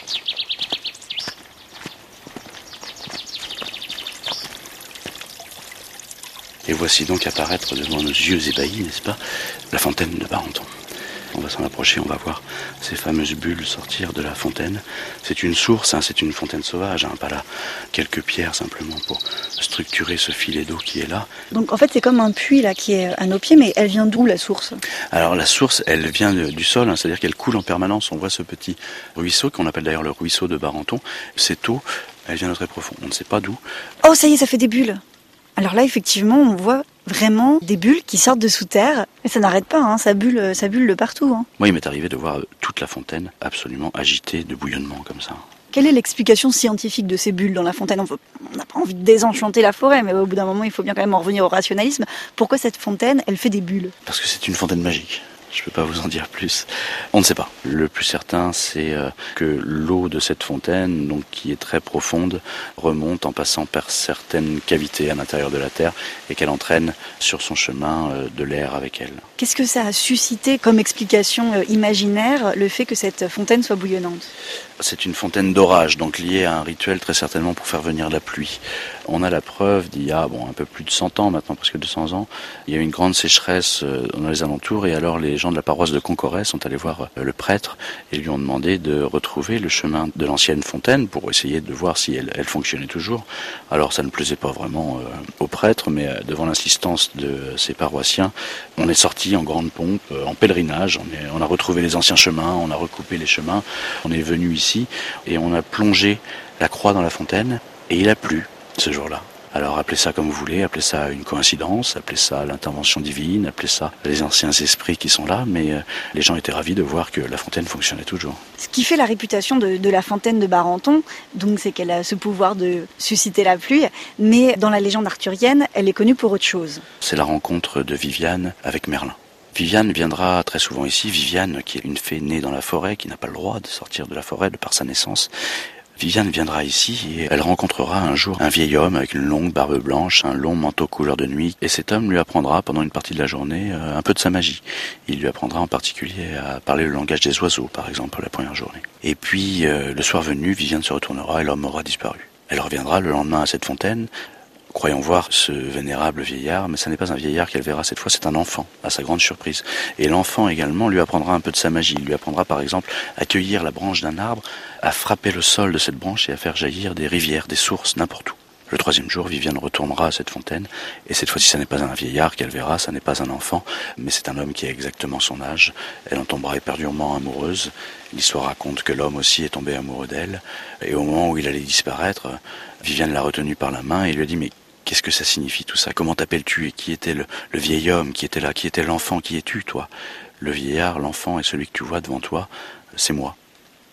Speaker 8: Et voici donc apparaître devant nos yeux ébahis, n'est-ce pas, la fontaine de Barenton. On va s'en approcher, on va voir ces fameuses bulles sortir de la fontaine. C'est une source, hein, c'est une fontaine sauvage, hein, pas là, quelques pierres simplement pour structurer ce filet d'eau qui est là.
Speaker 5: Donc en fait c'est comme un puits là qui est à nos pieds, mais elle vient d'où la source ?
Speaker 8: Alors la source, elle vient de, du sol, hein, c'est-à-dire qu'elle coule en permanence. On voit ce petit ruisseau qu'on appelle d'ailleurs le ruisseau de Barenton. Cette eau, elle vient de très profond, on ne sait pas d'où.
Speaker 5: Oh ça y est, ça fait des bulles. Alors là, effectivement, on voit vraiment des bulles qui sortent de sous terre. Et ça n'arrête pas, hein, ça bulle, ça bulle de partout. Hein.
Speaker 8: Moi, il m'est arrivé de voir toute la fontaine absolument agitée de bouillonnement comme ça.
Speaker 5: Quelle est l'explication scientifique de ces bulles dans la fontaine ? On n'a pas envie de désenchanter la forêt, mais au bout d'un moment, il faut bien quand même en revenir au rationalisme. Pourquoi cette fontaine, elle fait des bulles ?
Speaker 8: Parce que c'est une fontaine magique. Je ne peux pas vous en dire plus. On ne sait pas. Le plus certain, c'est que l'eau de cette fontaine, donc qui est très profonde, remonte en passant par certaines cavités à l'intérieur de la terre et qu'elle entraîne sur son chemin de l'air avec elle.
Speaker 5: Qu'est-ce que ça a suscité comme explication imaginaire, le fait que cette fontaine soit bouillonnante ?
Speaker 8: C'est une fontaine d'orage, donc liée à un rituel très certainement pour faire venir la pluie. On a la preuve d'il y a bon, un peu plus de cent ans, maintenant presque deux cents ans, il y a eu une grande sécheresse dans les alentours et alors les gens de la paroisse de Concorès sont allés voir le prêtre et lui ont demandé de retrouver le chemin de l'ancienne fontaine pour essayer de voir si elle, elle fonctionnait toujours. Alors ça ne plaisait pas vraiment euh, au prêtre, mais euh, devant l'insistance de ses paroissiens, on est sorti en grande pompe, euh, en pèlerinage, on, est, on a retrouvé les anciens chemins, on a recoupé les chemins, on est venu ici et on a plongé la croix dans la fontaine et il a plu ce jour-là. Alors appelez ça comme vous voulez, appelez ça une coïncidence, appelez ça l'intervention divine, appelez ça les anciens esprits qui sont là, mais euh, les gens étaient ravis de voir que la fontaine fonctionnait toujours.
Speaker 5: Ce qui fait la réputation de, de la fontaine de Barenton, donc c'est qu'elle a ce pouvoir de susciter la pluie, mais dans la légende arthurienne, elle est connue pour autre chose.
Speaker 8: C'est la rencontre de Viviane avec Merlin. Viviane viendra très souvent ici, Viviane qui est une fée née dans la forêt, qui n'a pas le droit de sortir de la forêt de par sa naissance. Viviane viendra ici et elle rencontrera un jour un vieil homme avec une longue barbe blanche, un long manteau couleur de nuit. Et cet homme lui apprendra pendant une partie de la journée un peu de sa magie. Il lui apprendra en particulier à parler le langage des oiseaux, par exemple, la première journée. Et puis, euh, le soir venu, Viviane se retournera et l'homme aura disparu. Elle reviendra le lendemain à cette fontaine, croyant voir ce vénérable vieillard, mais ce n'est pas un vieillard qu'elle verra cette fois, c'est un enfant, à sa grande surprise. Et l'enfant également lui apprendra un peu de sa magie. Il lui apprendra par exemple à cueillir la branche d'un arbre, à frapper le sol de cette branche et à faire jaillir des rivières, des sources, n'importe où. Le troisième jour, Viviane retournera à cette fontaine, et cette fois-ci, ce n'est pas un vieillard qu'elle verra, ce n'est pas un enfant, mais c'est un homme qui a exactement son âge. Elle en tombera éperdument amoureuse. L'histoire raconte que l'homme aussi est tombé amoureux d'elle, et au moment où il allait disparaître, Viviane l'a retenu par la main et lui a dit « Mais qu'est-ce que ça signifie tout ça ? Comment t'appelles-tu ? Et qui était le, le vieil homme qui était là ? Qui était l'enfant ? Qui es-tu, toi ? Le vieillard, l'enfant et celui que tu vois devant toi, c'est moi.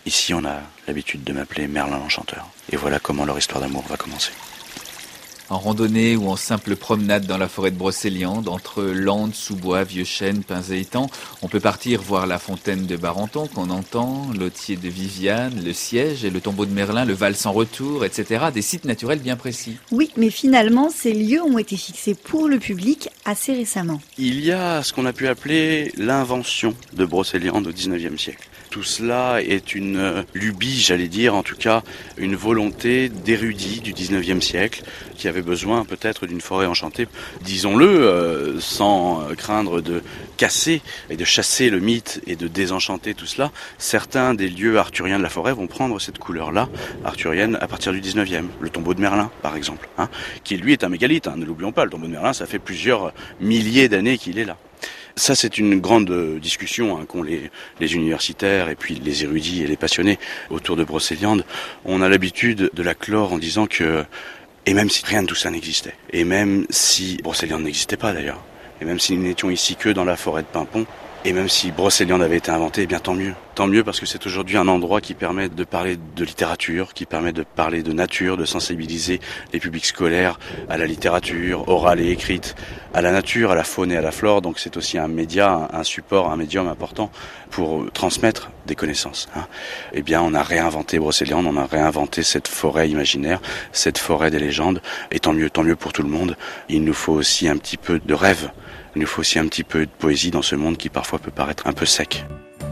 Speaker 8: Ici, on a l'habitude de m'appeler Merlin l'Enchanteur. Et voilà comment leur histoire d'amour va commencer.
Speaker 3: En randonnée ou en simple promenade dans la forêt de Brocéliande, entre landes, sous-bois, vieux chênes, pins et étangs, on peut partir voir la fontaine de Barenton qu'on entend, l'Autier de Viviane, le Siège et le tombeau de Merlin, le Val sans retour, et cetera. Des sites naturels bien précis.
Speaker 5: Oui, mais finalement, ces lieux ont été fixés pour le public assez récemment.
Speaker 8: Il y a ce qu'on a pu appeler l'invention de Brocéliande au dix-neuvième siècle. Tout cela est une lubie, j'allais dire, en tout cas une volonté d'érudits du dix-neuvième siècle qui avaient besoin peut-être d'une forêt enchantée, disons-le, euh, sans craindre de casser et de chasser le mythe et de désenchanter tout cela. Certains des lieux arthuriens de la forêt vont prendre cette couleur-là, arthurienne, à partir du dix-neuvième. Le tombeau de Merlin, par exemple, hein, qui lui est un mégalithe, hein, ne l'oublions pas, le tombeau de Merlin, ça fait plusieurs milliers d'années qu'il est là. Ça, c'est une grande discussion hein, qu'ont les, les universitaires et puis les érudits et les passionnés autour de Brocéliande. On a l'habitude de la clore en disant que, et même si rien de tout ça n'existait, et même si Brocéliande n'existait pas d'ailleurs, et même si nous n'étions ici que dans la forêt de Paimpont, et même si Brocéliande avait été inventée, eh bien tant mieux. Tant mieux parce que c'est aujourd'hui un endroit qui permet de parler de littérature, qui permet de parler de nature, de sensibiliser les publics scolaires à la littérature orale et écrite, à la nature, à la faune et à la flore. Donc c'est aussi un média, un support, un médium important pour transmettre des connaissances. Hein. Eh bien on a réinventé Brocéliande, on a réinventé cette forêt imaginaire, cette forêt des légendes. Et tant mieux, tant mieux pour tout le monde. Il nous faut aussi un petit peu de rêve. Il nous faut aussi un petit peu de poésie dans ce monde qui parfois peut paraître un peu sec.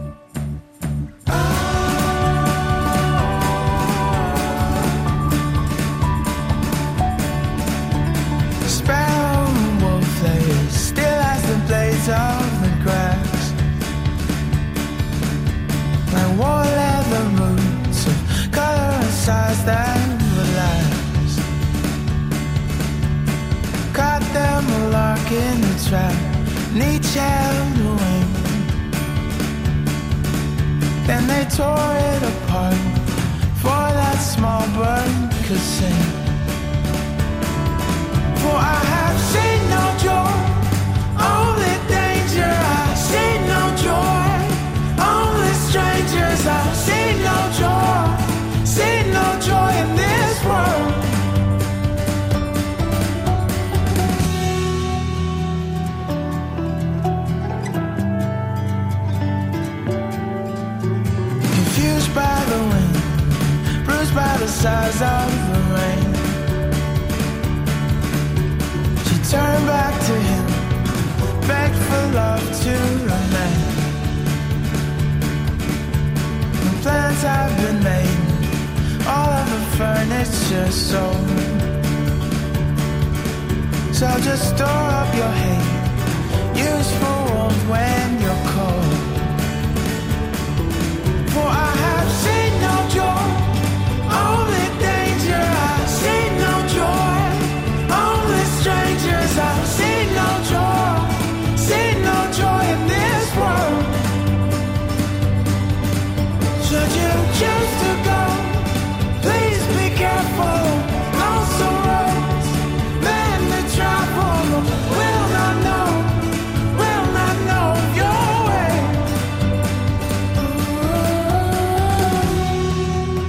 Speaker 13: In the trap, each held a wing. Then they tore it apart for that small bird could sing. For I have seen no joy, only danger. I've seen no joy, only strangers. I've seen no joy, seen no joy in this world. By the wind, bruised by the size of the rain, she turned back to him, begged for love to remain. The plans have been made, all of the furniture sold. So just store up your hate, useful warmth when you're cold. For I have seen no joy, only danger. I've seen no joy, only strangers. I've seen no joy, seen no joy in this world. Should you choose to go, please be careful. Lonesome roads, men that travel will not know, will not know your way.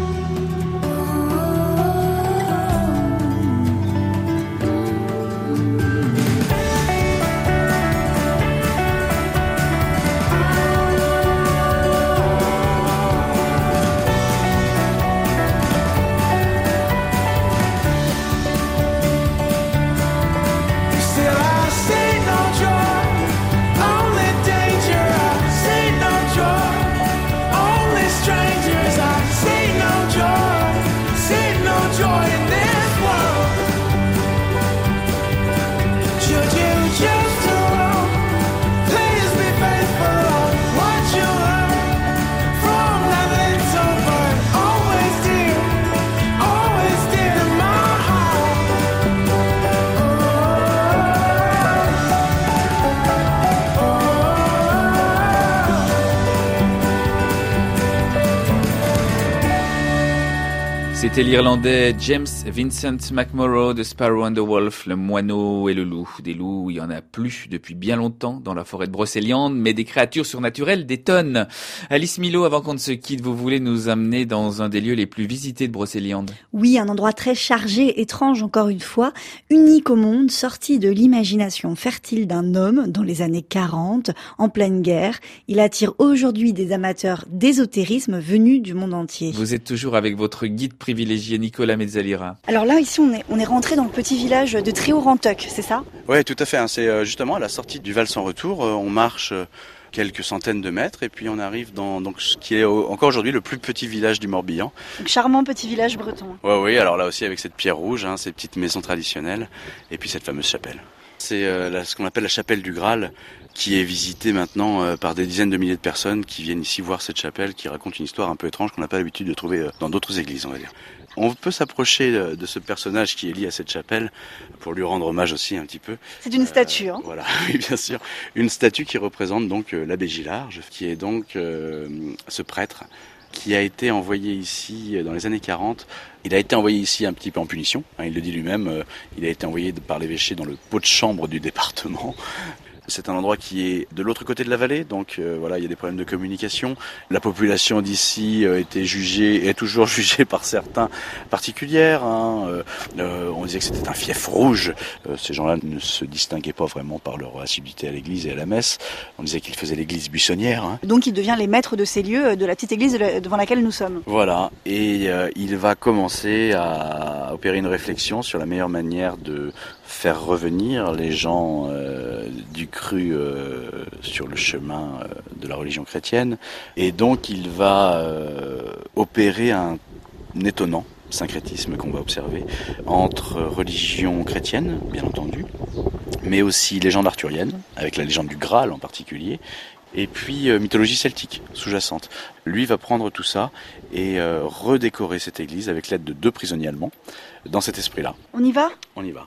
Speaker 3: C'était l'Irlandais James Vincent McMorrow de Sparrow and the Wolf, le moineau et le loup. Des loups, il y en a plus depuis bien longtemps dans la forêt de Brocéliande, mais des créatures surnaturelles, des tonnes. Alice Milo, avant qu'on ne se quitte, vous voulez nous amener dans un des lieux les plus visités de Brocéliande?
Speaker 5: Oui, un endroit très chargé, étrange encore une fois, unique au monde, sorti de l'imagination fertile d'un homme dans les années quarante, en pleine guerre. Il attire aujourd'hui des amateurs d'ésotérisme venus du monde entier.
Speaker 3: Vous êtes toujours avec votre guide privilégié Nicolas Mezzalira.
Speaker 5: Alors là, ici, on est, on est rentré dans le petit village de Tréhaut-Rantoc, c'est ça?
Speaker 8: Oui, tout à fait. C'est justement à la sortie du Val sans retour. On marche quelques centaines de mètres et puis on arrive dans donc, ce qui est encore aujourd'hui le plus petit village du Morbihan.
Speaker 5: Donc, charmant petit village breton.
Speaker 8: Oui, oui, alors là aussi avec cette pierre rouge, hein, ces petites maisons traditionnelles et puis cette fameuse chapelle. C'est euh, la, ce qu'on appelle la chapelle du Graal, qui est visitée maintenant euh, par des dizaines de milliers de personnes qui viennent ici voir cette chapelle, qui raconte une histoire un peu étrange qu'on n'a pas l'habitude de trouver euh, dans d'autres églises, on va dire. On peut s'approcher de, de ce personnage qui est lié à cette chapelle pour lui rendre hommage aussi un petit peu.
Speaker 5: C'est une statue, hein.
Speaker 8: Euh, voilà, oui, bien sûr. Une statue qui représente donc euh, l'abbé Gillarge, qui est donc euh, ce prêtre qui a été envoyé ici dans les années quarante. Il a été envoyé ici un petit peu en punition, hein, il le dit lui-même, euh, il a été envoyé par l'évêché dans le pot de chambre du département. C'est un endroit qui est de l'autre côté de la vallée, donc euh, voilà, il y a des problèmes de communication. La population d'ici euh, était jugée, est toujours jugée par certains particulière. Hein. Euh, euh, on disait que c'était un fief rouge. Euh, ces gens-là ne se distinguaient pas vraiment par leur assiduité à l'église et à la messe. On disait qu'ils faisaient l'église buissonnière. Hein.
Speaker 5: Donc il devient les maîtres de ces lieux, de la petite église devant laquelle nous sommes.
Speaker 8: Voilà, et euh, il va commencer à opérer une réflexion sur la meilleure manière de faire revenir les gens euh, du cru euh, sur le chemin euh, de la religion chrétienne. Et donc il va euh, opérer un, un étonnant syncrétisme qu'on va observer entre religion chrétienne, bien entendu, mais aussi légende arthurienne, avec la légende du Graal en particulier, et puis euh, mythologie celtique sous-jacente. Lui va prendre tout ça et euh, redécorer cette église avec l'aide de deux prisonniers allemands, dans cet esprit-là.
Speaker 5: On y va ?
Speaker 8: On y va.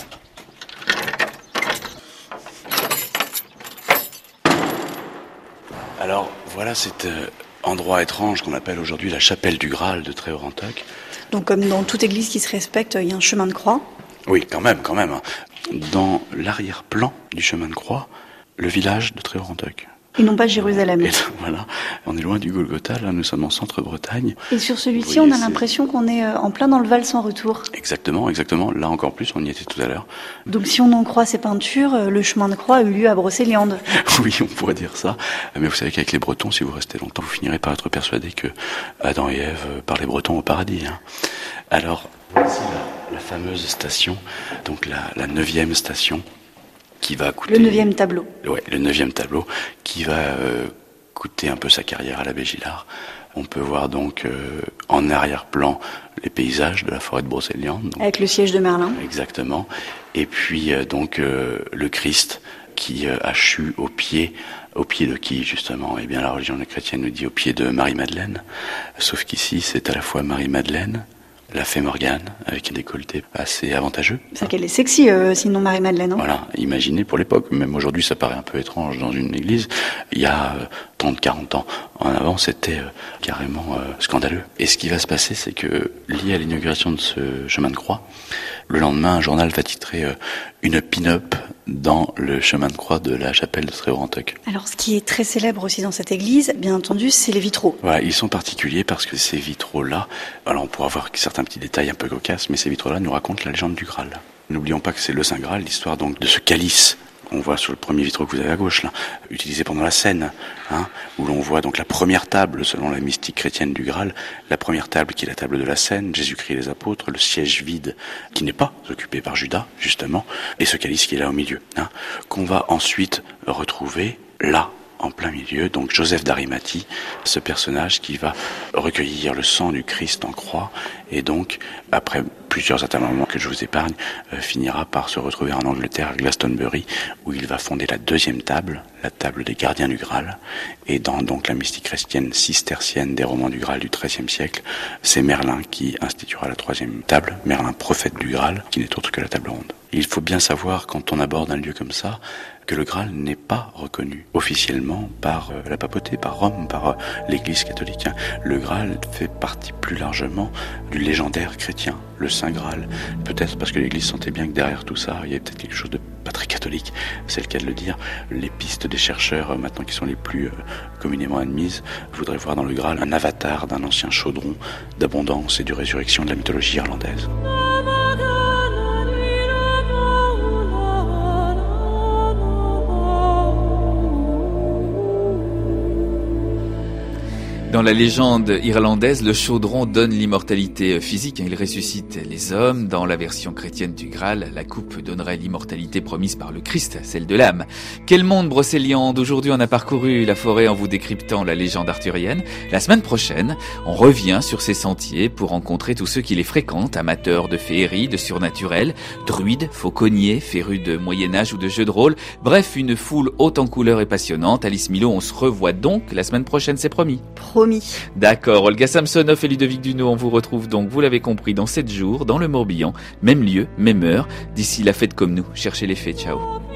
Speaker 8: Alors voilà cet euh, endroit étrange qu'on appelle aujourd'hui la chapelle du Graal de Tréhaut-Rantoc.
Speaker 5: Donc comme dans toute église qui se respecte, il y a un chemin de croix.
Speaker 8: Oui, quand même, quand même. Dans l'arrière-plan du chemin de croix, le village de Tréhaut-Rantoc.
Speaker 5: Et non pas Jérusalem.
Speaker 8: Et voilà, on est loin du Golgotha, là nous sommes en centre-Bretagne.
Speaker 5: Et sur celui-ci, on a l'impression qu'on est en plein dans le Val sans retour.
Speaker 8: Exactement, exactement. Là encore plus, on y était tout à l'heure.
Speaker 5: Donc si on en croit ces peintures, le chemin de croix a eu lieu à Brocéliande.
Speaker 8: Oui, on pourrait dire ça. Mais vous savez qu'avec les Bretons, si vous restez longtemps, vous finirez par être persuadé que Adam et Ève parlaient breton au paradis. Hein. Alors, voici la, la fameuse station, donc la, la neuvième station. Qui va coûter,
Speaker 5: le neuvième tableau.
Speaker 8: Ouais, le neuvième tableau, qui va euh, coûter un peu sa carrière à l'abbé Gillarge. On peut voir donc euh, en arrière-plan les paysages de la forêt de Brocéliande. Donc,
Speaker 5: avec le siège de Merlin.
Speaker 8: Exactement. Et puis euh, donc euh, le Christ qui euh, a chu au pied, au pied de qui justement ? Eh bien la religion chrétienne nous dit au pied de Marie-Madeleine. Sauf qu'ici c'est à la fois Marie-Madeleine, la fée Morgane, avec un décolleté assez avantageux.
Speaker 5: C'est qu'elle est sexy, euh, sinon Marie-Madeleine. Hein.
Speaker 8: Voilà, imaginez pour l'époque, même aujourd'hui ça paraît un peu étrange dans une église, il y a euh, trente quarante ans en avant, c'était euh, carrément euh, scandaleux. Et ce qui va se passer, c'est que, lié à l'inauguration de ce chemin de croix, le lendemain, un journal va titrer euh, une pin-up dans le chemin de croix de la chapelle de Tréhaut-Rantoc.
Speaker 5: Alors, ce qui est très célèbre aussi dans cette église, bien entendu, c'est les vitraux.
Speaker 8: Voilà, ils sont particuliers parce que ces vitraux-là, alors on pourra voir certains petits détails un peu cocasses, mais ces vitraux-là nous racontent la légende du Graal. N'oublions pas que c'est le Saint Graal, l'histoire donc de ce calice qu'on voit sur le premier vitraux que vous avez à gauche, là, utilisé pendant la scène, hein, où l'on voit donc la première table, selon la mystique chrétienne du Graal, la première table qui est la table de la scène, Jésus-Christ et les apôtres, le siège vide qui n'est pas occupé par Judas, justement, et ce calice qui est là au milieu, hein, qu'on va ensuite retrouver là, en plein milieu, donc Joseph d'Arimathie, ce personnage qui va recueillir le sang du Christ en croix, et donc, après plusieurs atermoiements que je vous épargne, euh, finira par se retrouver en Angleterre, à Glastonbury, où il va fonder la deuxième table, la table des gardiens du Graal, et dans donc la mystique chrétienne cistercienne des romans du Graal du treizième siècle, c'est Merlin qui instituera la troisième table, Merlin prophète du Graal, qui n'est autre que la table ronde. Et il faut bien savoir, quand on aborde un lieu comme ça, que le Graal n'est pas reconnu officiellement par euh, la papauté, par Rome, par euh, l'Église catholique. Le Graal fait partie plus largement du légendaire chrétien, le Saint Graal. Peut-être parce que l'Église sentait bien que derrière tout ça, il y avait peut-être quelque chose de pas très catholique, c'est le cas de le dire. Les pistes des chercheurs, euh, maintenant qui sont les plus euh, communément admises, voudraient voir dans le Graal un avatar d'un ancien chaudron d'abondance et de résurrection de la mythologie irlandaise.
Speaker 3: Dans la légende irlandaise, le chaudron donne l'immortalité physique, il ressuscite les hommes. Dans la version chrétienne du Graal, la coupe donnerait l'immortalité promise par le Christ, celle de l'âme. Quel monde Brocéliande! Aujourd'hui, on a parcouru la forêt en vous décryptant la légende arthurienne. La semaine prochaine, on revient sur ces sentiers pour rencontrer tous ceux qui les fréquentent, amateurs de féerie, de surnaturel, druides, fauconniers, férus de Moyen-Âge ou de jeux de rôle. Bref, une foule haute en couleurs et passionnante. Alice Milot, on se revoit donc la semaine prochaine, c'est promis.
Speaker 5: Promis.
Speaker 3: D'accord, Olga Samsonov et Ludovic Duno, on vous retrouve donc, vous l'avez compris, dans sept jours, dans le Morbihan, même lieu, même heure. D'ici là, faites comme nous, cherchez les faits, ciao.